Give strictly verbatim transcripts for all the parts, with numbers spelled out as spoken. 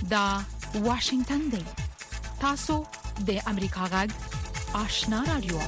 دا واشنگتن دی. تاسو د امریکا غږ آشنا رادیو.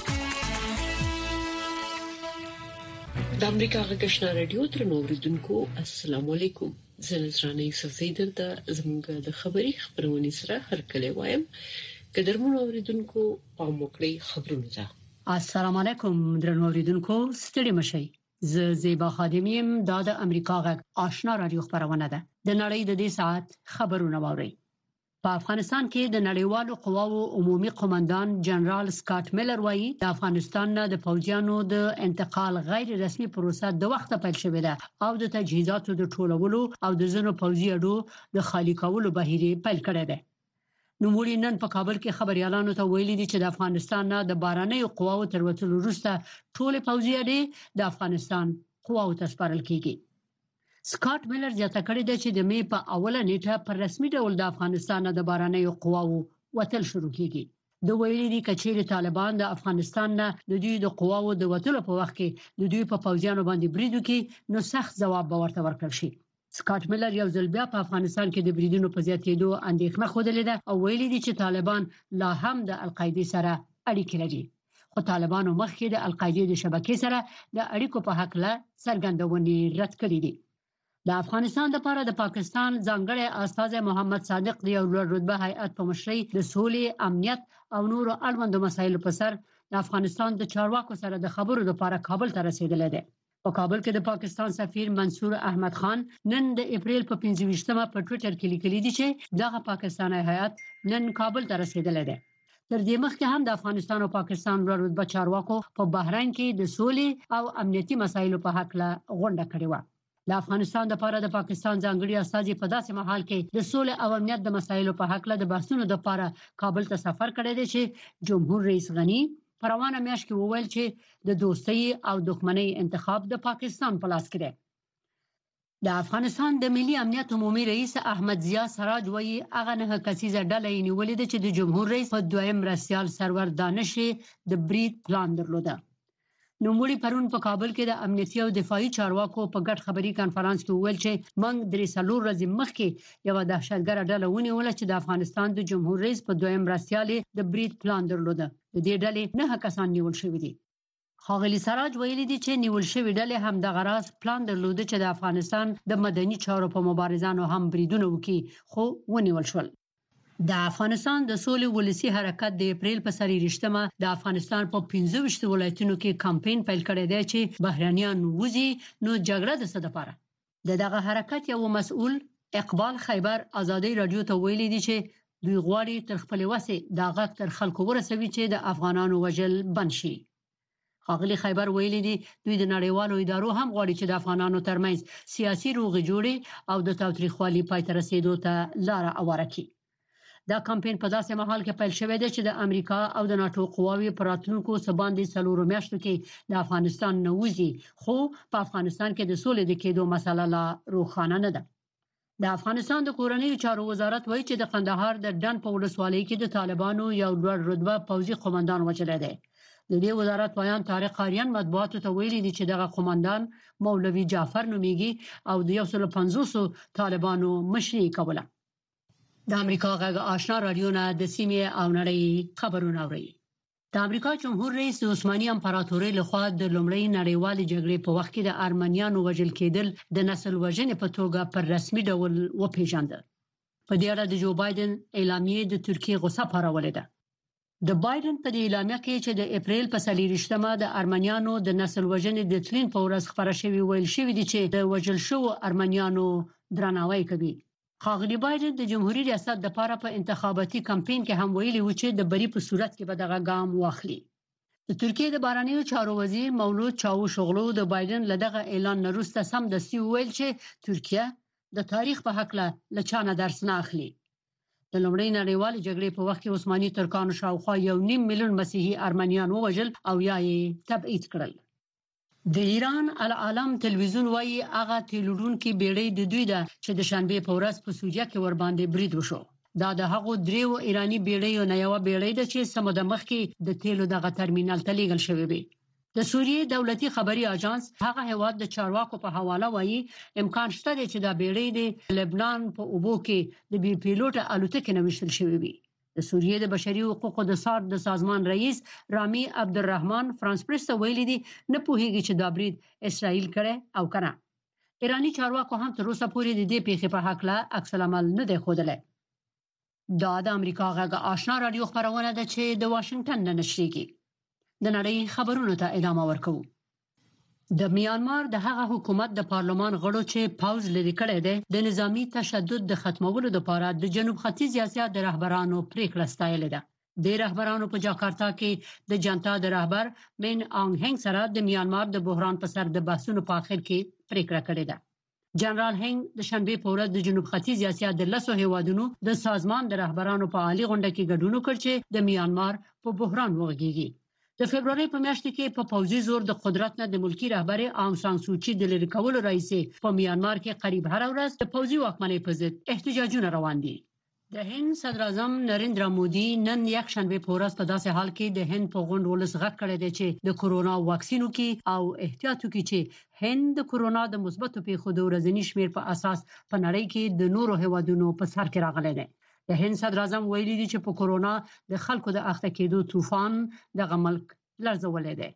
د امریکا غږ آشنا رادیو تر نوریدونکو السلام علیکم. زه نصرانه یوسف زیدر د زموږ د خبري خبرونې سره هرکلی وایم. قدرمن اوریدونکو په موکړی خبرونه ده. السلام علیکم درنو اوریدونکو، ستړي مشئ. زه زیبا خادمیم د د امریکا غږ آشنا رادیو خبرونه ده. د نړۍ د دې ساعت خبرونه واوري. په افغانستان کې د نړیوالو قواو عمومي قومندان جنرال سکاټ میلر وایي د افغانستان نه د فوجیانو د انتقال غیر رسمي پروسه د وخت پیل شوې ده او د تجهیزاتو د ټولولو او د زنو فوجي اډو د خالی کولو بهیر پیل کړی دی. نو موږ نن په کابل کې خبريالانو ته ویلي دي چې د افغانستان نه د بارنۍ قواو تر وټلو وروسته ټول فوجي اډې د افغانستان قواو ته سپارل کیږي. سکاټ میلر زیاته کړې ده چې د می په اوله نیټه پر رسمي ډول د افغانستان نه د بارنۍ قواو وتل شروع کیږي. د ویلي دي چې طالبان د افغانستان نه د دوی د قواو د وتلو په وخت کې د دوی په فوجیانو باندې بریدو کې نو سخت جواب به ورته ورکړل شي. سکاټ میلر یو ځل بیا په افغانستان کې د بریدونو په زیاتېدو اندېښنه خوده ده او ویلي دي چې طالبان لا هم د القاعده سره اړیکې لري. خو طالبانو مخکې د القاعده د شبکې سره د اړیکو په حق له څرګندونې رد کړې دي. د افغانستان لپاره د پاکستان ځانګړي استاذ محمد صادق دی او لوړ رتبه هیئت په مشرۍ د سولې، امنیت او نورو اړوندو مسایلو په سر د افغانستان د چارواکو سره د خبرو لپاره کابل ته رسیدلی دی. په کابل کې د پاکستان سفیر منصور احمد خان نن د اپریل په پنځه ویشتمه په ټوئیټر کې لیکلي دي چې دغه پاکستاني هیئت نن کابل ته رسیدلی دی. تر دې مخکې هم د افغانستان او پاکستان لوړ رتبه چارواکو په بحرین کې د سولې او امنیتي مسایلو په حق له غونډه کړې و. د افغانستان لپاره د پاکستان ځانګړي استاذ په داسې مهال کې د سولې او امنیت د مسایلو په حق له د بحثونو لپاره کابل ته سفر کړی دی چې جمهور رئیس غنی په روانه میاشت کې وویل چې د دوستۍ او دښمنۍ انتخاب د پاکستان په لاس کې دی. د افغانستان د ملي امنیت عمومي رئیس احمد ضیا سراج وایي هغه نه کسیزه ډله یې نیولې ده چې د جمهور رئیس په دویم مرستیال سرور دانش د برید پلان درلوده. نو موږ پرون په کابل کې د امنیتي او دفاعي چارواکو په ګډ خبري کانفرنس کې وویل چې موږ درې څلور ورځې مخکې یو دهشتګرد ډله ونیول چې د افغانستان د جمهور رئیس په دویم مرستیال د برید پلان درلوده. د دې ډلې نه کسان نیول شوي دي. ښاغلي سراج ویلي دي چې نیول شوی ډلې هم د غراض پلان درلوده چې د افغانستان د مدني چارو په مبارزانو هم بریدونه وکړي خو ونیول شول. د افغانستان د سولې ولسی حرکت د اپریل په سری رښتما د افغانستان په پنځه ویشت ولایتونو کې کمپاین پیل کړی دی چې بهرانيان وځي نو جګړه د څه لپاره. د دغه حرکت یو مسؤل اقبال خیبر ازادي رادیو ته ویلي دي چې دوی غواړي تر خپل وسه د غږ تر خلکو ورسوي چې د افغانانو وجل بند شي. ښاغلي خیبر ویلي دي دوی د نړیوالو ادارو هم غواړي چې د افغانانو ترمنځ سیاسي روغې جوړې او د تاوتریخوالي پای ته رسیدو ته لار اواره کړي. دا کمپاین په داسې مهال کې پیل شوی دی چې د امریکا او د ناتو قواوی پراتلونکو سباندې څلورو میاشتو کې د افغانستان نوځي خو په افغانستان کې د سولې د کېدو مسله لا روښانه نه ده. د افغانستان د کورنیو چارو وزارت وایي چې د قندهار د ډن په ولسوالۍ کې د طالبانو یو لوړ رتبه فوجي قومندان وژل دی. د دې وزارت بیان طارق قاریان مطبوعاتو ته ویلي دي چې دغه قومندان مولوي جعفر نومیږي او د یو سل پنځوس طالبانو مشري کوله. د امریکا غږ آشنا رادیو نه د سیمې او نړۍ خبرونه اوري. د امریکا جمهور رئیس د عثماني امپراتورۍ لخوا د لومړۍ نړیوالې جګړې په وخت کې د ارمنیانو وژل کېدل د نسل وژنې په توګه پر رسمي ډول وپیژندل. په دې اړه د جو بایدن اعلامیه د ترکیه غوسه پارولې ده. د بایدن په اعلامیه کې چې د اپریل په څلوېښتمه د ارمنیانو د نسل وژنې د تلین په ورځ خبره شوې ویل شوې دي چې د وژل شوو ارمنیانو درناوی کوي. ښاغلي بایدن د جمهوریت ریاست لپاره په انتخاباتي کمپاین کې هم ویلي و چې د بری په صورت کې به دغه ګام واخلي. د ترکیه د بهرنیو چارو وزیر مولود چاوشوغلو د بایدن لدغه اعلان وروسته سمدستي ویل چې ترکیه د تاریخ په حق له لچانه درس نه اخلي. د لومړۍ نړیوالې جګړې په وخت کې عثماني ترکانو شاوخوا یو نیم میلیون مسیحي ارمنیان ووژل او یا یې تبعید کړل. د ایران العالم تلویزیون وایي هغه تیلورونکي بیړۍ د دوی ده چې د شنبه په ورځ په سوجا کې ور باندې برید وشو. دا د هغو دریو ایرانی بیړیو نه یو بیړۍ ده چې سمو د مخ کې د تیلو دغه ترمینل ته لیږل شوی وي. د سوریې دولتي خبري اژانس هغه هواد د چارواکو په حواله وایي امکان شته چې د بیړۍ د لبنان په اوبو کې د بي پیلوټ الوتکې نوښتل شوې وي. د سوریې د بشري حقوقو د سازمان د سازمان رئیس رامي عبدالرحمن فرانس پریس ته ویلي دي نه پوهیږي چې دا برید اسرائیل کړي او کنه. ایرانی چارواکو هم تر اوسه پورې د دې پیښې په حق له عکس العمل نه دی ښودلی. دا د امریکا غږ آشنا رادیو خبرونه ده چې د واشنگټن نه نشریږي. د نړۍ خبرونو ته ادامه ورکوو. د میانمار د هغه حکومت د پارلمان غړو چې پاوز لري کړی دی د نظامی تشدد د ختمولو لپاره د جنوب ختیځ اسیا د رهبرانو پریکړه ستایلې ده. د رهبرانو په جاکارتا کې د جنتا د رهبر من آنګ هنګ سره د میانمار د بحران په سر د بحثونو په اخر کې پریکړه کړې ده. جنرال هنګ د شنبه په ورځ د جنوب ختیځ اسیا د لسو هیوادونو د سازمان د رهبرانو په عالی غونډه کې ګډون وکړ چې د میانمار په بحران وغږیږي. د فبرवरी په میاشت کې په پوځي زور د قدرت نه د ملکی رهبر آنګ سان سوچي د لری کولو رئیس په میانمار کې قریب هر ورځ د پوځي واکمنۍ په ضد احتجاجونه روان دي. د هند صدر اعظم نریندرا مودي نن یک شنبه په ورځ په داسې حال کې د هند په غونډه ولس غږ کړی دی چې د کورونا واکسینو کې او احتیاطو کې چې هند د کورونا د مثبتو پیښو د ورځنی شمیر په اساس په نړۍ کې د نورو هیوادونو په سر کې راغلی دی. د هند صدر اعظم ویلي دی چې په کورونا د خلکو د اخته کېدو طوفان د ملک لړزولې دی.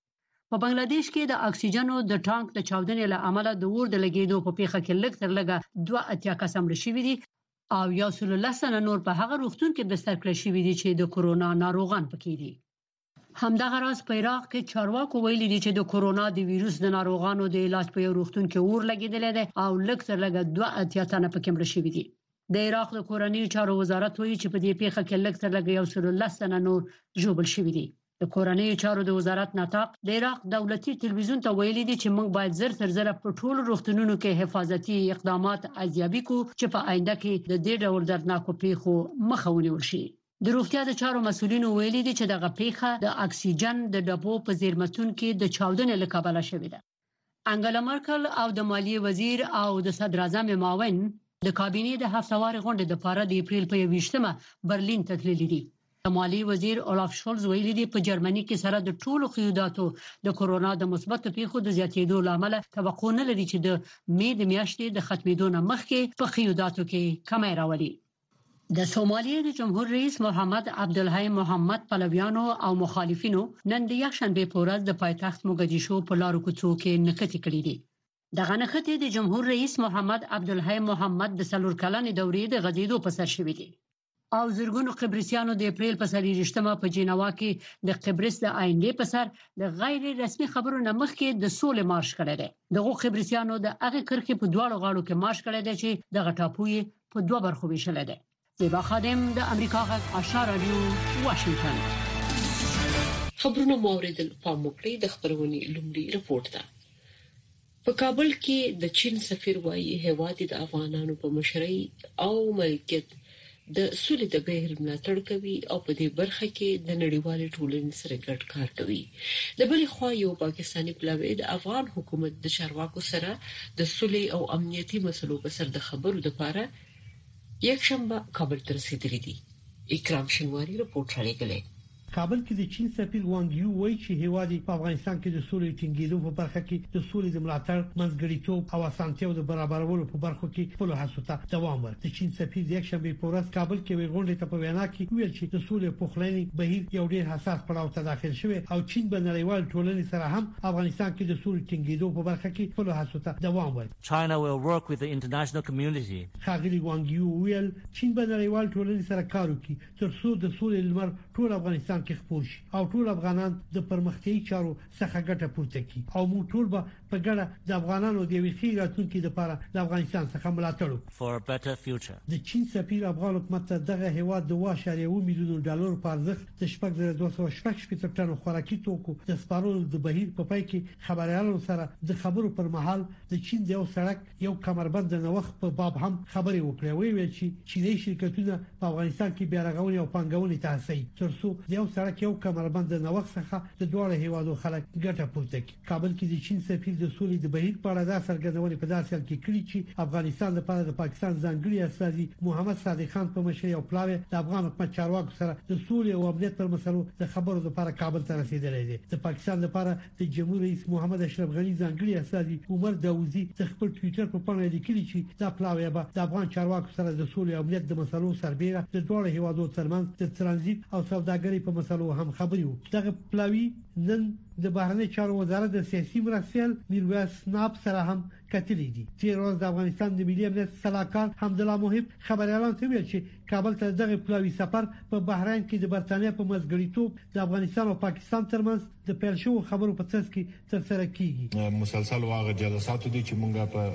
په بنگلاديش کې د اکسیجنو د ټانک د چاودنې له امله د اور د لګیدو په پیښه کې لږ تر لږه دوه اتیا کسان مړ شوي دي او یو سل لسنه نور په هغه روغتون کې بستر کړی شوي دي چې د کورونا ناروغان پکې دي. همدغه راز په عراق کې چارواکو ویلي دي چې د کورونا د وایروس د ناروغانو د علاج په یو روغتون کې اور لګیدل دي او لږ تر لږه دوه اتیا تنه پکې مړ شوي دي. د عراق د کورنۍ چارو وزارت وایي چې په دې پیښه کې لږ تر لږه یو سل لسنه نور ژوبل شوي دي. د کورنۍ چارو د وزارت ناطق د عراق دولتي تلویزیون ته ویلي دي چې موږ باید زر تر زر په ټولو روغتونونو کې حفاظتي اقدامات ارزیابي کوو چې په آینده کې د دې ډول دردناکو پیښو مخه ونیول شي. د روغتیا د چارو مسولینو ویلي دي چې دغه پیښه د اکسیجن د ډبو په زیرمتون کې د چاودنې له کبله شوې ده. انګلا مرکل او د مالیې وزیر او د صدر اعظم معاون د کابینې د هفتواري غونډې لپاره د اپریل په یوویشتمه برلین ته تللي دي. مالی وزیر اولاف شولز ویلي دی په جرمني کې سره د ټولو قیوداتو د کورونا د مثبت پیښو د زیاتېدو لامل توقع نه لري چې د مې د میاشتې د ختمېدو نه مخکې په قیوداتو کې کمی راولي. د سومالیا د جمهور رئیس محمد عبدالحی محمد پلویانو او مخالفینو نن د یک شنبه په ورځ د پایتخت موګدیشو په لارو کوڅو کې نښتې کړې دي. دغه نښتې د جمهور رئیس محمد عبدالحی محمد د څلور کلنې دورې د غځېدو په سر شوې دي. او زرګونو قبرسیانو د اپریل په څلوېښتمه په جنیوا کې د قبرس د آینده په سر د غیر رسمي خبرو نه مخکې د سولې مارش کړی دی. دغه قبرسیانو د هغه کرخې په دواړو غاړو کې مارش کړی دی چې د غټاپوی په دوه برخو ویشل دی. زیبا خادم د امریکا غږ آشنا رادیو واشنگټن. خبرونه موریدل په موکړې د خبرونې لومړی رپورت ده. په کابل کې د چین سفیر وایي هیواد د افغانانو په مشرۍ او ملکیت د سولې د بهر ملاتړ کوي او په دې برخه کې د نړیوال ټولنې سره ګډ کار کوي. د بلې خوا یو پاکستاني پلاوی د افغان حکومت د چارواکو سره د سولې او امنیتي مسلو په سر د خبرو لپاره یک شنبه کابل ته رسیدلی دي. اکرام شنواری رپورټ راغلی. کابل کې د چین سفیر وانګ یو وایي چې هیواد په افغانستان کې د سولې ټینګېدو په برخه کې د سولې د ملاتړ منځګړیتوب او اسانتیاو د برابرولو په برخو کې خپل هڅو ته دوام ورکړي. د چین سفیر د یک شنبه په ورځ کابل کې وی غونډه ته په وینا کې ویل چې د سولې پخلنۍ بهیر یو ډېر حساس پړاو ته داخل شوی او چین به نړیوال ټولنې سره هم افغانستان کې د سولې ټینګېدو په برخه کې خپل هڅو ته دوام ورکړي. China will work with the international community. خاغلی وانګ یو ویل چین به نړیوال ټولنې سره کار وکړي تر څو د سولې لمر ټول افغانستان کې خپور شي او ټول افغانان د پرمختیايي چارو څخه ګټه پورته کړي او موږ ټول به په ګډه د افغانانو د ویښې راتلونکي لپاره د افغانستان څخه ملاتړ وکړو for a better future. د چین سفیر افغان حکومت ته دغه هیواد د واش اړیو میلیون ډالر په ارزښت د شپږ زره دوه سوه شپږ شپږ ټن خوراکي توکو د سپارولو د بهیر په پای کې خبريالانو سره د خبرو پر مهال د چین د یو سړک یو کمربند نوښت په باب هم خبرې وکړې وی ویل چې چیني شرکتونه په افغانستان کې بیا رغونې او پانګونې ته هڅوي ترڅو د یو نو سړک یو کمربند نوښت څخه د دوه هیوادو خلک ګټه پورته کوي. کابل کې د چین سفیر د سولې د بهیر په اړه دا څرګندونه په داسې حال کې کړې چې افغانستان لپاره د پاکستان ځانګړي استازي محمد صادق خان په مشرۍ او پلاوی د افغان حکومت چارواکو سره د سولې او امنیت پر مسلو د خبرو لپاره کابل ته رسیدلی دی. د پاکستان لپاره د جمهور رئیس محمد اشرف غنی ځانګړي استازي عمر داوودی د خپل ټوئیټر په پاڼه لیکلي چې دا پلاوی به د افغان چارواکو سره د سولې او امنیت د مسلو سربېره د دوه هیوادو ترمنځ د ترانزیت او سوداګرۍ په مسلو هم خبري وکړي. دغه پلاوی نن د بهرنی چارو وزارت د سیاسي مرستیال میرویس ناب سره هم کتلې دي. تیر ورځ د افغانستان د ملي امنیت سلاکار حمدالله محب خبريالان ته ویل چې کابل ته دغه پلاوی سفر په بحرین کې د برتانیا په مزګړیتوب د افغانستان او پاکستان ترمنځ د پیل شو خبرو په ترڅ کې تر سره کیږي. مسلسل واغه جلسات دي چې مونږه په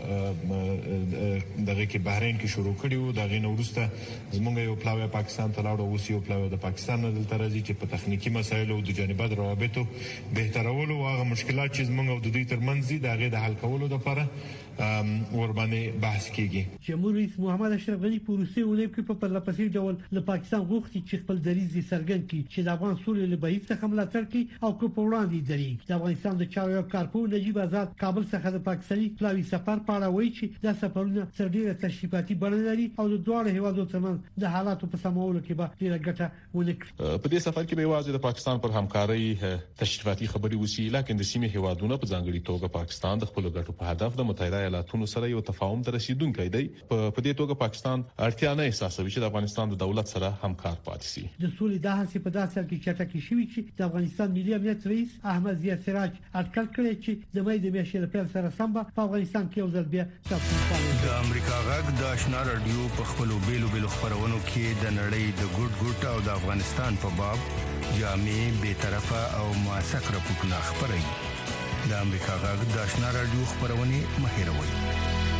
دغه کې بحرین کې شروع کړیو. دغه نورسته زمونږ یو پلاوی پاکستان ته لاړو، اوس یو پلاوی د پاکستان نه دلته راځي چې په تخنیکی مسایلو او د جانبات روابطو بهترولو او مشکلات چې زمونږ او د دوی ترمنځ دي دغه د حل کولو لپاره ور باندې بحث کیږي. جمهور رئیس محمد اشرف غنی په روسي ولایت کې په پرلپسې ډول له پاکستان غوښتي چې خپل دریځ څرګند کړي چې د افغان سولې له بهیر څخه ملاتړ کوي او کو په وړاندې درېږي. د افغانستان د چارواکو کارپو نجیب آزاد کابل څخه د پاکستاني پلاوی سفر په اړه وایي چې دا سفرونه تر ډیره تشریفاتي بڼه لري او د دوه هیوادو ترمنځ د حالاتو په سمولو کې به ډیره ګټه ونه کړي. په دې سفر کې به یوازې د پاکستان پر همکارۍ تشریفاتي خبري وشي، لکه د سیمې هیوادونو په ځانګړي توګه پاکستان د خپل ګټو په هدف د متحده ایالاتونو سره یو تفاهم ته رسیدونکی دی. په دې توګه پاکستان اړتیا نه احساسوي چې د افغانستان د دولت سره همکار پاتې شي. د سولې د هڅې په داسې حال کې چټکې شوې چې د افغانستان ملي امنیت رئیس احمد ضیاء سراج اټکل کړی چې د مې د میاشتې لپاره سره سم په افغانستان کې یو ځل بیا تاسو د امریکا غږ د آشنا رادیو په خپلو بیلو بیلو خبرونو کې د نړۍ د ګډ ګډ او د افغانستان په باب جامع به طرفه او موثق راپورټونه خبري. د امریکا غږ د آشنا رادیو خبرونه مهیروي.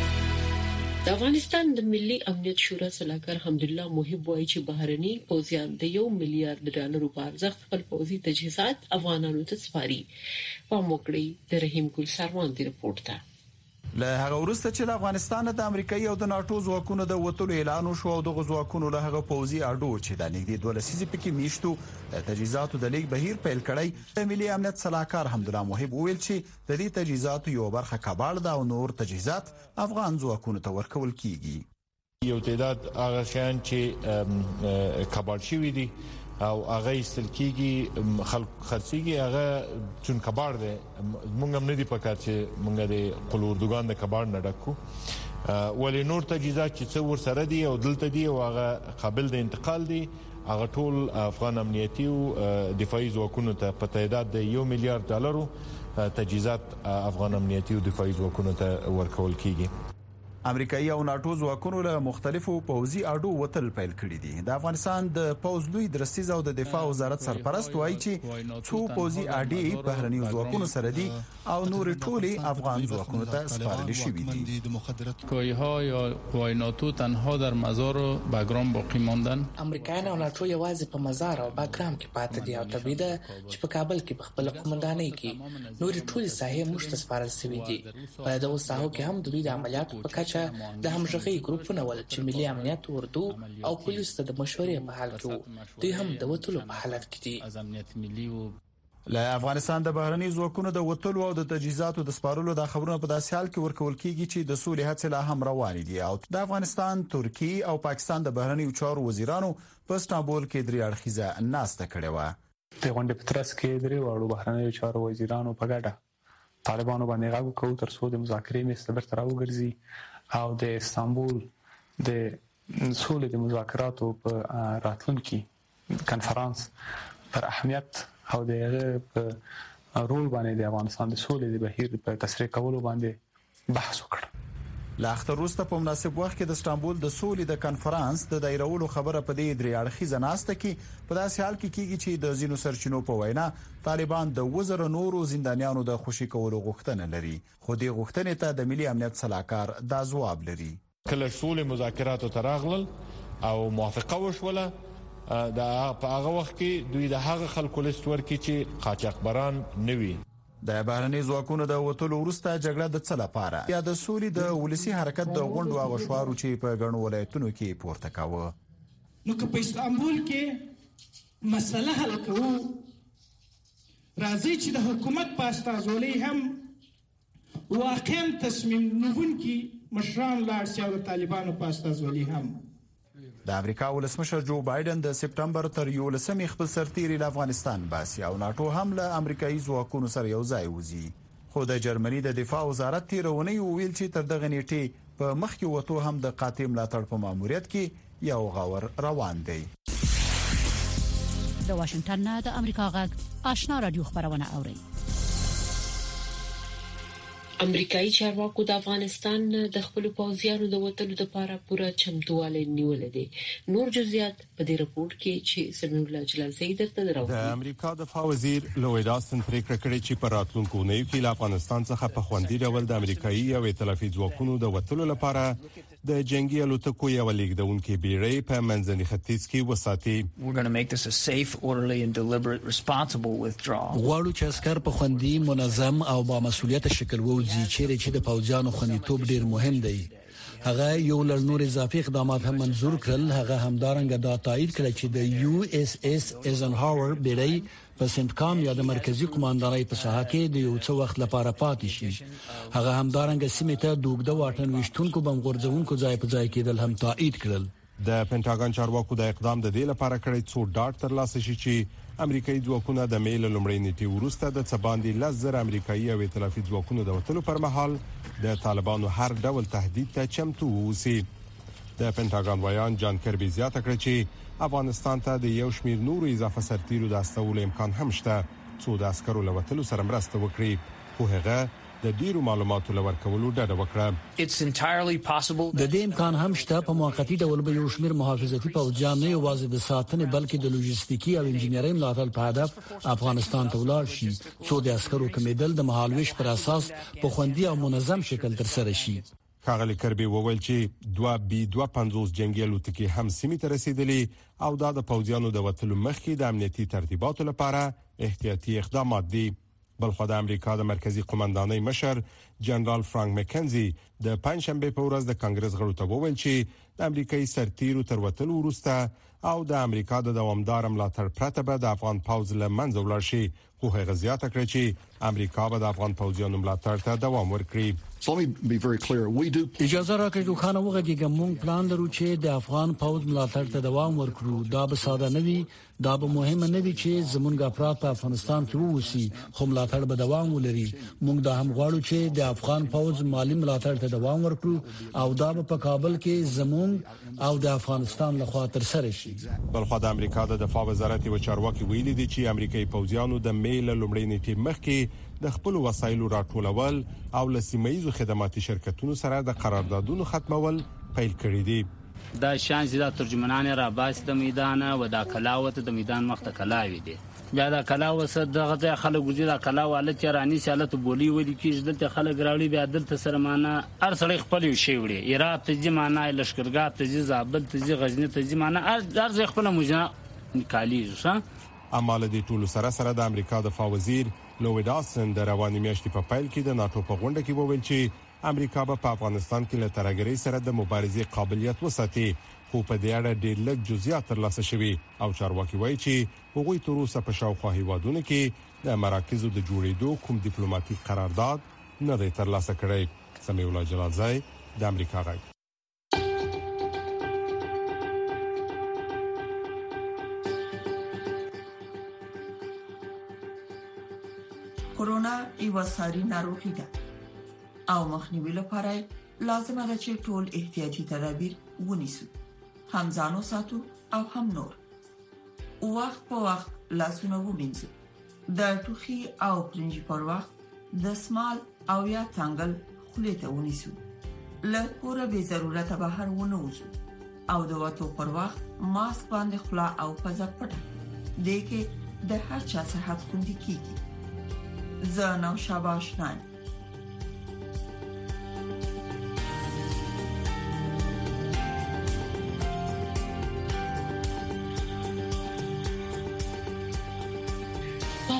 د افغانستان د ملي امنیت شورا سلاکار حمدالله محب وایي چې بهرني پوځیان د یو میلیارډ ډالر په ارزښت خپل پوځي تجهیزات افغانانو ته سپاري. په موکړی د رحیم ګل سروان دی رپورټ ته. له هغه وروسته چې د افغانستان د امریکایي او د ناتو ځواکونو د وټولو اعلان وشو او د ځواکونو له هغه پوځي اډو چې د نږدې دوه لسیزې پکې میشتو د تجهیزاتو د لیک بهیر پیل کړی، د ملي امنیت سلاکار حمدالله محب ویل چې د دې تجهیزاتو یو برخه کابل ده او نور تجهیزات افغان ځواکونو ته ورکول کیږي. یو تعداد هغه شیان چې کابل شوی دي او هغه استلکیږي خلک خرڅيږي، هغه چون کباړ دی مونږ هم نه دی پکار چې مونږ د قلوردوګان د کباړ نه ډکو، ولې نور تجهیزات چې څو ور سره دي او دلته دي او هغه قابل د انتقال دي، هغه ټول افغان امنیتي او دفاعي ځواکونو ته په تعداد د یو میلیارډ ډالرو تجهیزات افغان امنیتي او دفاعي ځواکونو ته ورکول کیږي. امریکایي او ناتو ځواکونو له مختلفو پوځي اډو وتل پیل کړی دي. د افغانستان د پوځ لوی درستیز او د دفاع وزارت سرپرست وایي چې څو پوځي اډې بهرني ځواکونو سره دي او نور ټولي افغان ځواکونو ته سپارل شوي دي. کویها یا قوای ناتو تنها در مزار و بګرام باقی ماندن. امریکایان او ناتو یوازې په مزار او بګرام کې پاتې دي او طبيعي ده چې په کابل کې په خپل قومندانۍ کې نور ټولي ساحې مشت سپارل شوي دي. په دغه ساحو کې هم د دوی د عملیاتو په د همغږي ګروپونه ول چې ملي امنیت اردو او پولیس ته د مشورې په حال کې دوی هم د وټولو په حالت کې دي. له افغانستان د بهرني ځواکونو د وټولو او د تجهیزاتو د سپارلو د خبرونو په داسې حال کې ورکول کیږي چې د سولې هڅې لا هم روانې دي او د افغانستان، ترکیه او پاکستان د بهرني چارو وزیرانو په استانبول کې درې اړخیزه ناسته کړې و. د غونډې په ترڅ کې درې واړو بهرني چارو وزیرانو په ګډه طالبانو باندې غږ وکړ تر څو د مذاکرې مېز ته برته راوګرځي او د استانبول د سولې د مذاکراتو په راتلونکي کنفرانس پر اهمیت او د رول باندې د افغانستان د سولې د بهیر په تسریع کولو باندې بحث وکړ. لا اختر وروسته په مناسب وخت کې د استانبول د سولې د کنفرانس د دایرولو خبره په دې درې اړخیزه ناسته کې په داسې حال کې کیږي چې د زینو سرچینو په وینا طالبان د وزر نورو زندانیانو د خوشي کولو غوښتنه لري، خو دې غوښتنې ته د ملي امنیت سلاکار دا ځواب لري. کله سولې مذاکراتو تراغلل او موافقه وشوله دا په هغه وخت کې دوی د هغه خلکو لیست ورکړي چې قاچاقبران نه وي. د بهرني ځواکونو د وټولو وروسته جګړه د څه لپاره یا د سولې د ولسی حرکت د غونډو هغه شوارو چې په ګڼو ولایتونو کې پورته کاوه. نو که په استانبول کې مسله حل کوو، راځي چې د حکومت په استازولۍ هم واقعا تصمیم نیونکي مشران لاړ شي او د طالبانو په استازولۍ هم. د امریکا ولسمشر جو بایدن د سپټمبر تر یولسمې خپل سرتیري له افغانستان باسي او ناتو هم له امریکایي ځواکونو سره یو ځای وځي. خو د جرمني د دفاع وزارت تیرونی ویل چې تر دغه نیټې په مخکې وته هم د قاطع ملاتړ په ماموریت کې یو غور روان دی. د واشنگټن نه د امریکا غږ آشنا رادیو خبرونه اوري. امریکایي چارواکو د افغانستان د خپل پوځیانو د وټلو لپاره پوره چمتووالی نیولې دي. نور جزئیات په دې رپورت کې چې سمیع الله جلال زید درته دراوړي. د امریکا دفاع وزیر لوید آستن پریکړه کړې چې پر راتلونکو اونیو کې له افغانستان څخه په خوندي ډول د امریکایي او ائتلافي ځواکونو د وټلو لپاره د جنگي الوتکو یو لیږدونکي بیړۍ په منځني ختیځ کې وساتي. غواړو چې عسكر په خوندي، منظم او با مسؤلیت شکل ووځي چې د پوځیانو خوندیتوب ډیر مهم دی. هغه یو لړ نور اضافي اقدامات هم منزور کړل. هغه همدارنګه دا تایید کړ چې د یو اس اس ایزنهاور بیړۍ په سنټکام یا د مرکزی قوماندانۍ په ساحه کې د یو څو وخت لپاره پاتې شي. هغه همدارنګه سیمه ته دوګده واټن وشتونکو بم غورځونکو ځای په ځای کېدل هم تایید کړل. د پینټاګون چارواکو د اقدام د دې لپاره کړی څو ډاټ ترلاسه شي چې امریکایي ځواکونه د میل لومړی نیټه وروسته د څباندې لزر امریکایي او ائتلافي ځواکونو د وټلو پر مهال د طالبانو هر ډول تهدید ته چمتو ووسی. د پینټاګون وایان جان کربي زیاته کړ چې افغانستان ته د یو شمیر نورو اضافه سرتیرو د استولو امکان هم شته څو د عسکرو لوټلو سره مرسته وکړي. خو هغه د ډیرو معلوماتو لور کولو ډډه وکړه. د دې امکان هم شته په موقتی ډول به یو شمیر محافظتي پوځیان نه یوازې د ساتنې بلکې د لوجستیکي او انجنیري ملاتړ په هدف افغانستان ته ولاړ شي څو د عسکرو کمیدل د مهالويش پر اساس په خوندي او منظم شکل تر سره شي. ښاغلي کربي وویل چې دوه بي دوه پنځوس جنگي الوتکې هم سیمې ته رسیدلې او دا د پوځیانو د وټلو مخکې د امنیتي ترتیباتو لپاره احتیاطي اقدامات دي. بلخو د امریکا د مرکزی قوماندانۍ مشر جنرال فرانک مکنزي د پنځشنبه په ورځ د کانګرس غړو ته وویل چې د امریکایي سرتیرو تر وټلو وروسته او د امریکا د دوامدار ملاتړ پرته به د افغان پوځ له منځه ولاړ شي. خو هغه زیاته کړې چې امریکا به د افغان پوځیانو ملاتړ ته دوام ورکړي. اجازه راکړئ چې خانه وغږیږم. موږ پلان لرو چې د افغان پوځ ملاتړ ته دوام ورکړو. دا به ساده نه وي، دا به مهمه نه وي چې زمونږ افراد په افغانستان کې ووسی، خو ملاتړ به دوام ولري. موږ دا هم غواړو چې د افغان پوځ مالی ملاتړ ته دوام ورکړو او دا به په کابل کې زمونږ او د افغانستان لخوا تر سره شي. بلخو د امریکا د دفاع وزارت یو چارواکي ویلي دي چې امریکایي پوځیانو د میل لومړی نیټه مخکې د خپل وسایلو راټولول او له سیمایي خدماتي شرکتونو سره د قراردادونو ختمول پیل کړی دي. دا شان زیاده ترجمانان را باس د میدان او د کلاوت د میدان مخته کلاوي دي. بیا د کلاو سره دغه خلک وزیر کلاو حالت رانی سالت بولی ودی کیږي دلته خلک راوړي بیا دلته سره معنا هر سړی خپل شی وړي. ایرات ته ځمانه لشکرګاه ته زابل ته غزنی ته ځمانه هر ځای خپل موجه نکالیږي. اما له دې ټولو سره سره د امریکا دفاع وزیر لوید آستن د رواني میاشتې په پیل کې د ناتو په غونډه کې وویل چې امریکا به په افغانستان کې له ترهګرۍ سره د مبارزې قابلیت وساتي. خو په دې اړه ډېر لږ جزئیات ترلاسه شوي او چارواکي وایي چې هغوی تر اوسه په شاوخوا هیوادونو کې د مراکزو د جوړېدو کوم ډیپلوماټیک قرارداد نه دی ترلاسه کړی. سمیع الله جلالزی د امریکا غږ. کورونا یو ساري ناروغي ده او مخنیوي لپاره لازمه ده چې ټول احتیاطي تدابیر ونیسو، هم ځانو ساتو او هم نور. وخت په وخت لاسونه ومینځو، د ټوخي او پرنجي پر وخت دستمال او یا څنګل خولې ته ونیسو، له کوره به ضرورت بهر ونه وځو او د وټو پر وخت ماسک باندې خلا او پزه پټه دې کې د هر چا صحت خوندي کیږي. زه نو شاباش نایم.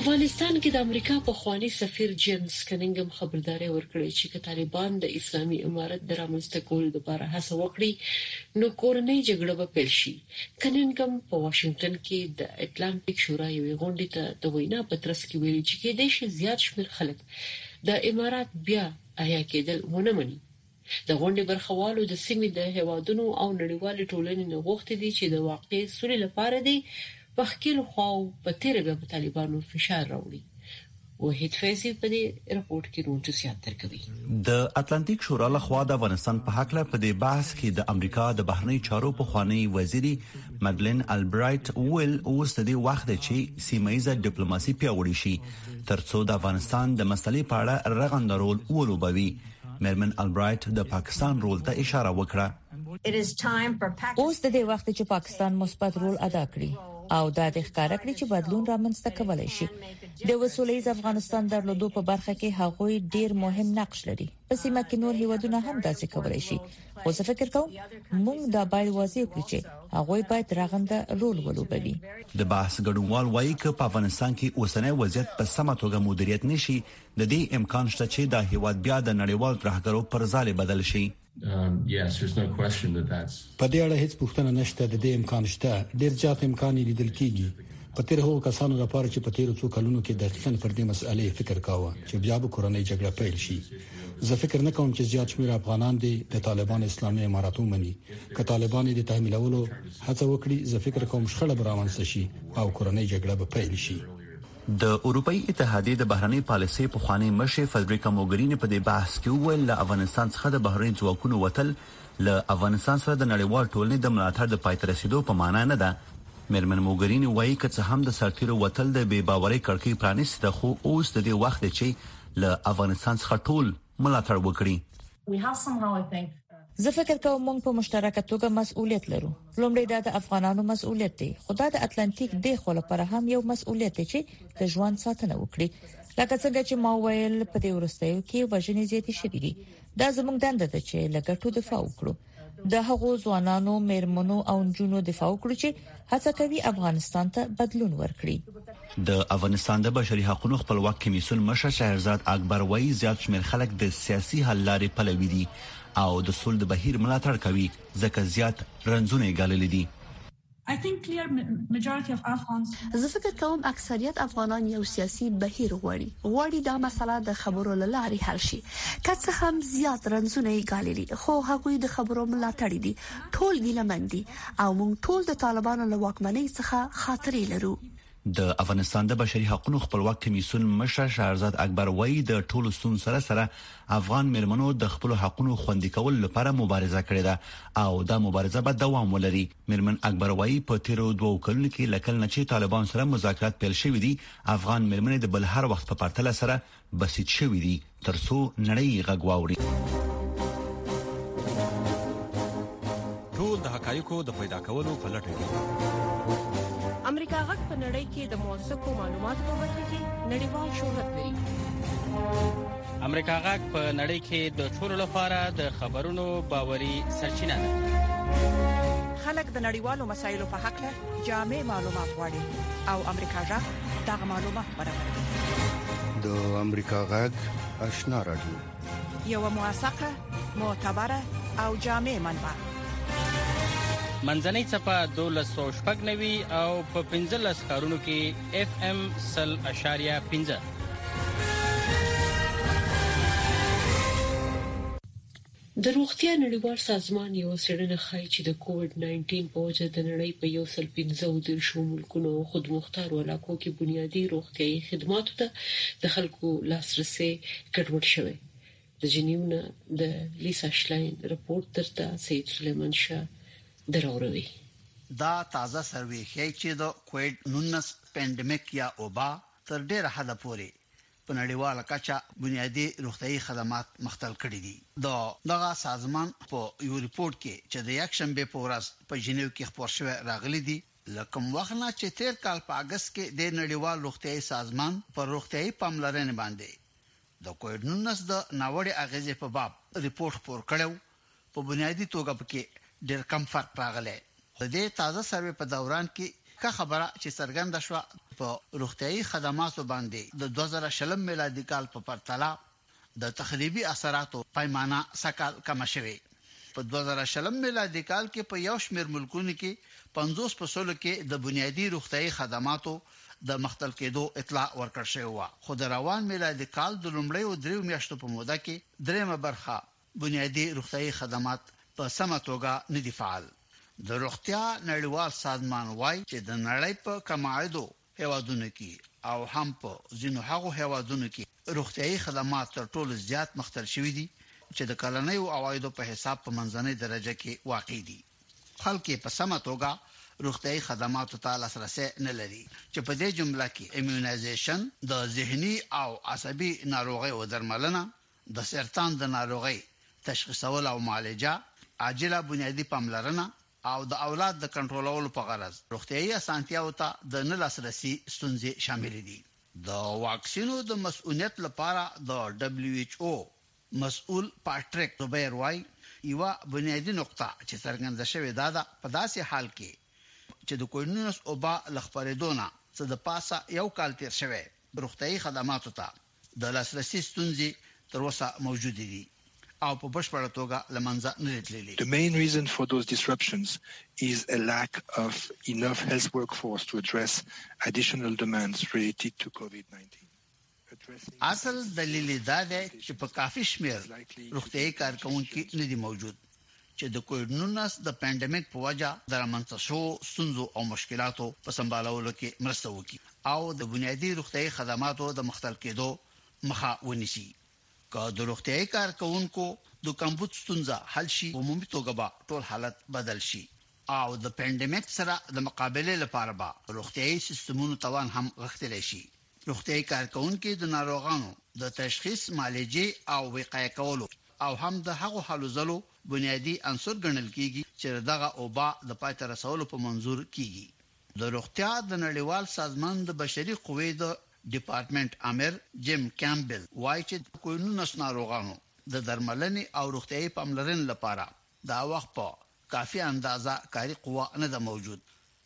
افغانستان کې د امریکا په خواني سفیر جیمز کنینګم خبرداري ورکړې چې که طالبان د اسلامي امارت د رامنځته کولو لپاره هڅه وکړي نو کورنۍ جګړه به پیل شي. کنینګم په واشنگټن کې د اټلانټیک شورا یوې غونډې ته د وینا په ترڅ کې ویلي چې کېدای شي زیات شمېر خلک د امارات بیا احیا کېدل ونه مني. د غونډې برخوالو د سیمې د هیوادونو او نړیوال ټولنې نه غوښتي دي چې د واقعي سولې لپاره دي بخکیل خو په تیر به په طالبانو فشار راوړي. وحید فیضی په دې رپورت کې نور تفصیلات درکوي. د اټلانټیک شورا لخوا د افغانستان په حق له په دې بحث کې د امریکا د بهرنی چارو په خوانی وزیري مګلن البرایټ ویل اوس د دې وخت چې سیمایي ډیپلوماسي پیاوړې شي ترڅو د افغانستان د مسلې په اړه رغنده رول ولوبوي. مېرمن البرایټ د پاکستان رول ته اشاره وکړه. اوس د دې وخت چې پاکستان مثبت رول ادا کړي او دا د ښکارا کړی چې بدلون رامنځته کولای شي. د وسولېز افغانستان درلودو په برخه کې هغوی ډیر مهم نقش لري. په سیمه کې نور هیوادونه هم داسې کولای شي. خو زه فکر کوم موږ دا باید واضح کړو چې هغوی باید رغنده رول ولوبوي. د بحث ګډونوال وایي چې په افغانستان کې اوسنۍ وضعیت په سمه توګه مدیریت نشي د دې امکان شته چې د هیواد بیا د نړیوال ترهګرو پر ځای بدل شي. Um, yes, there's no question that that's په دې اړه هیڅ پوښتنه نشته. د دې امکان شته. ډیر زیات امکان لیدل کیږي. په تیر هغو کسانو لپاره چې په تیر څو کلونو کې دقیقاً پر دې مسئلې فکر کاوه چې بیا به کورنۍ جګړه پیل شي. زه فکر نه کوم چې زیات شمېر افغانان دي د طالبان اسلامي امارات ومني. که طالبان د تحمیلولو هڅه وکړي زه فکر کوم شخړه به رامنځته شي او کورنۍ جګړه به پیل شي. د اروپאי اتحادیې د بهرنی پالیسۍ په خوانی مشر فدریکا موګرینی په دې بحث کې ویل له افغانستان څخه د بهرنی ځواکونو وتل له افغانستان سره د نړیوال ټولنې د ملاتړ د پاتې رسیدو په معنا نه ده. مېرمن موګرینی وایي چې هم د سرتیرو وتل د بې باورۍ کړکۍ پرانیسته خو اوس د دې وخت چې له افغانستان څخه ټول ملاتړ وکړي. زه فکر کوم موږ په مشترکه توګه مسؤلیت لرو. لومړی دا د افغانانو مسؤلیت دی، خو دا د اټلانټیک د خو لپاره هم یو مسؤلیت دی چې د ژوند ساتنه وکړي. لکه څنګه چې ما ویل په دې ورستیو کې وژنې زیاتې شوې دي. دا زموږ دنده ده چې لګټو دفاع وکړو. د هغو ځوانانو، میرمنو او نجونو دفاع وکړو چې هڅه کوي افغانستان ته بدلون ورکړي. د افغانستان د بشري حقوقو خپلواک کمیسیون مشر شهرزاد اکبر وایي زیات شمېر خلک د سیاسي حل لارې پلوي دي او د سول د بهیر ملاتړ کوي ځکه زیات رنځونه ګالل دي. زه فکر کوم اکثریت افغانان یو سیاسي بهیر غواړي. غواړي دا مسله د خبرو لاره حل شي. که څه هم زیات رنځونه ګاللي خو هغوی د خبرو ملاتړ دي. ټول ګیلمن دي او موږ ټول د طالبانو له واکمنۍ څخه خاطرې لرو. د افغانستان د بشري حقوقو خپلواک کمیسیون مشر شهرزاد اکبر وایي د ټولو ستونزو سره سره افغان میرمنو د خپل حقوقو خوندي کول لپاره مبارزه کړې ده او دا مبارزه به دوام ولري. میرمن اکبر وایي په تیرو دوه کلونو کې لکه نه چې طالبان سره مذاکرات پیل شوي دي افغان میرمنې د بل هر وخت په پرتله سره بسیط شوي دي ترڅو نړۍ غږ واوري. ټول د حقایقو د پیدا کولو په لټه کې امریکا غږ په نړۍ کې د موثقو معلوماتو په برخه کې نړیوال شهرت لري. امریکا غږ په نړۍ کې د ټولو لپاره د خبرونو باوري سرچینه ده. خلک د نړیوالو مسایلو په حق له جامع معلومات غواړي او امریکا غږ دغه معلومات برابروي. د امریکا غږ آشنا راډیو یو موثقه، معتبره او جامع منبع. منځنۍ صفه دولس سو شپږ نوي او په پنځلس کارونو کې اف ام سل اشاریه پنځه. د روغتیا نړیوال سازمان یو څېړنه ښایي چې د کووډ ناینټین په وجه د نړۍ په یو سل پنځه دېرشو ملکونو او خودمختار ولایتونو کې بنیادي روغتیايي خدماتو ته د خلکو لاسرسي ګډوډ شوی. د جنیو د لیسا شلاین رپورت درته سید سلیمان شاه دراوروي. دا تازه سروې ښیي چې د کووډ نولس پاندیمیک یا وبا تر ډیره حده پورې په نړیواله کچه بنیادي روغتیايي خدمات مختل کړي دي. د دغه سازمان په یو ریپورت کې چې د یک شنبه په ورځ په جنیو کې خبر شوی راغلي دي لکه وخت نه چې تیر کال په اگست کې د نړیوال روغتیايي سازمان پر روغتیايي پاملرنې باندې د کووډ نولس د ناوړه اغیزې په باب ریپورت خبر کړو. په بنیادي توګه پکې ډېر کم فرق راغلی. د دې تازه سروې په دوران کې ښه خبره چې څرګنده شو په روغتيایي خدماتو باندې د دوه زره شلم میلادي کال په پرتله د تخریبي اثراتو پیمانه سکال کم شوه. په دوه زره شلم میلادي کال کې په یو شمېر ملکونو کې پنځوس په سلو کې د بنیادی روغتيایي خدماتو د مختل کېدو اطلاع ورکړ شوی و. خو د روان میلادي کال د لومړۍ او دریو میاشتو په موده کې درېمه برخه بنیادی روغتيایي خدمات په سمه توګه نه دي فعال. د روغتیا نړیوال سازمان وايي چې د نړۍ په کماعدو هیوادونو کې او هم په ځینو هغو هیوادونو کې روغتيایي خدمات تر ټولو زیات مختل شوي دي چې د کلنیو عوایدو په حساب په منځنۍ درجه کې واقع دي. خلک په سمه توګه روغتيایي خدماتو ته لاسرسي نه لري چې په دې جمله کې ایمونایزیشن، د ذهني او عصبي ناروغیو درملنه، د سرطان د ناروغي تشخیصول او معالجه، عاجله بنیادی پاملرنه او د اولاد د کنټرولولو په غرض روغتيایي اسانتیاو ته د نه لاسرسي ستونزې شامل دي. د واکسینو د مسؤلیت لپاره د دبليو ایچ او مسؤل پاتریک زبیر وايي یو بنیادی نقطه چې څرګنده شوې ده په داسې حال کې چې د کوینونس اوبا لخبرېدونه څه د پاسه یو کال تیر شوی روغتيایي خدماتو ته د لاسرسي ستونزې تر اوسه موجود دي او په بشپړه توګه لمنځه نه تللي. The main reason for those disruptions is a lack of enough health workforce to address additional demands related to COVID nineteen. اصل دلیل دا دی چې په کافي شمیر روغتيایي کارکونکي نه دي موجود چې د کووډ نولس د پاندیمیک په وجه د رامنځته شو ستونزو او مشکلاتو په سمبالولو کې مرسته وکړي او د بنیادی روغتيایي خدماتو د مختل کېدو مخه ونیسي. که د روغتيایي کارکونکو د کمبود ستونزه حل شي عمومي توګه به ټول حالت بدل شي او د پاندیمیک سره د مقابله لپاره به روغتيایي سیستمونو توان هم غښتلی شي. روغتيایي کارکونکو د ناروغانو د تشخیص، معالجې او وقایه کولو او هم د هغو حلو زلو بنیادی عنصر ګڼل کیږي چې دغه اوبا د پای ته رسولو په منظور کیږي. د روغتیا د نړیوال سازمان د بشري قوې د ډپارټمنټ امیر جیم کیمبل وايي چې کوینونس ناروغانو د درملنې او روغتيایي پاملرنې لپاره دا وخت په کافي اندازه کاري قوه نه ده موجود.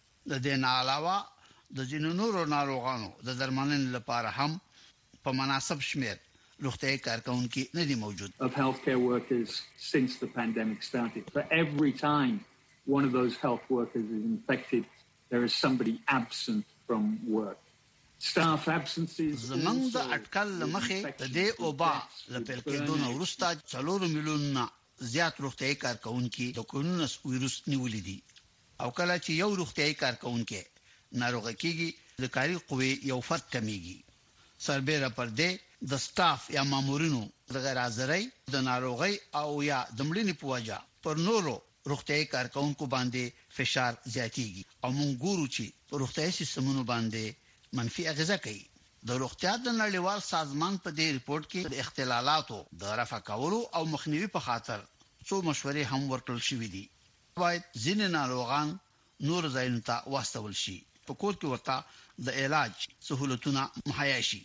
د دې نه علاوه د ځینو نورو ناروغانو د درملنې لپاره هم په مناسب شمیر روغتيایي کارکونکي نه دي موجود. Of healthcare workers since the pandemic started. For every time one of those health workers is infected, there is somebody absent from work. Staff absences. زمنګ د اټکل لمخې د دې اوبا لپاره کېدون ورسته څلور میلیون زیات روغتيایي کارکونکي د کورونس وایروس نیولې دي او کله چې یو روغتيایي کارکونکي ناروغ کیږي د کاري قوې یو فرد کمیږي. سربېره پر دې د سټاف یا مامورینو د غیر حاضرۍ د ناروغي او یا د مړینې په وجه پر نورو روغتيایي کارکونکو باندې فشار زیاتېږي او موږ ګورو چې روغتيایي سیستمونو باندې منفي اغیزه کوي. د روغتیا د نړیوال سازمان په دې ریپورت کې د اختلالاتو د رفع کولو او مخنیوي په خاطر څو مشورې هم ورکړل شوې دي. باید ځینې ناروغان نور ځایونو ته واستول شي. په کور کې ورته د علاج سہولتونه مهیا شي.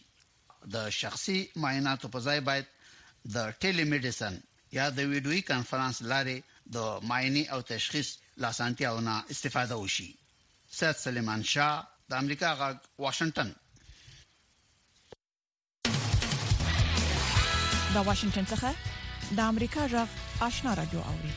د شخصي معایناتو په ځای باید د ټیلی میډیسن یا د ویډیوي کانفرنس لارې د معاینې او تشخیص لاسانتیاونه استفاده وشي. سید سلیمان شاه، د امریکا غږ، واشنگټن. د واشنگټن څخه د امریکا غږ آشنا رادیو اوري.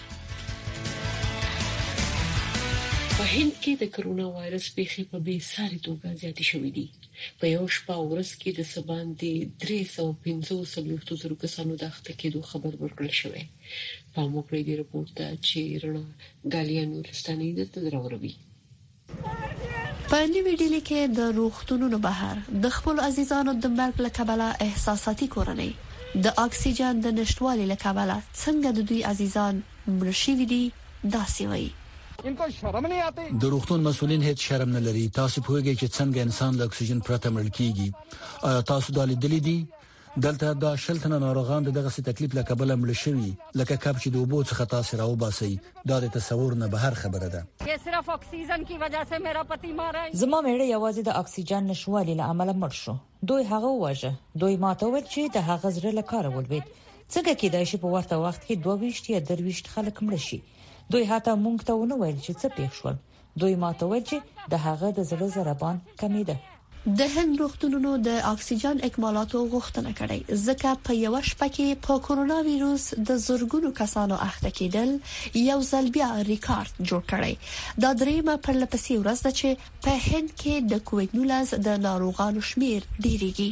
په هند کې د کرونا وایرس پیښې په بې ساري توګه زیاتې شوې دي. په یو شپه ورځ کې د سباندې درې سوه پنځوس زرو کسانو د اخته کېدو خبر ورکړل شوی. په موکړې دی رپورت ته چې رڼا ګالیانو رستانې د تدراوروي. په نوې ډیلي کې د روغتونونو بهر د خپل عزیزانو د مرګ له کبله احساساتي کورنۍ د اکسیجن د نشټوالي له کبله څنګه د دوی عزیزان مړ شوي دي داسې وایي. इनको शर्म नहीं आती. د روغتون مسولین هیڅ شرم نه لري. تاسو پوهیږئ چې څنګه انسان له اکسیجن پرته مړ کیږي. آیا تاسو دا لیدلې دي؟ دلته دا شلتنه ناروغان دغه څه تکلیف له کبله مړ شوي لکه کب چې د اوبو څخه تاسو راوباسي. دا د تصور نه بهر خبره ده. ये सिर्फ ऑक्सीजन की वजह से मेरा पति मारा है. زما مېړه یوازې د اکسیجن نشوالي له امله مړ شو. دوی هغه وژه. دوی ماته ویل چې د هغه زړه له کاره ولوید. څنګه کېدای شي په ورته وخت کې دوه ویشت یا درويشت خلک مړ شي. دوی هاته مونږ ته ونه ویل چې څه پیښ شول. دوی ماتول چې د هغه د زړه ضربان کمیده. د هند روغتونونو د اکسیجن اکمالاتو غوښتنه کړې ځکه په یو شپه کې په کورونا وایروس د زورګونو کسانو اخته کېدل یو ځل بیا ریکارډ جوړ کړی. دا دریمه پرلپسې ورځ ده چې په هند کې د کووډ نولس د ناروغانو شمیر ډیریږي.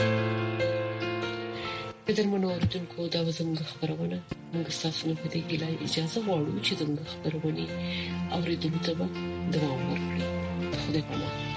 قدرمنو اوریدونکو دا زموږ خبرونه موږ تاسو نه پدې کې لای اجازه غواړو چې زموږ خبرونه اوریدونکو ته دوام ورکړي. خدای په امان.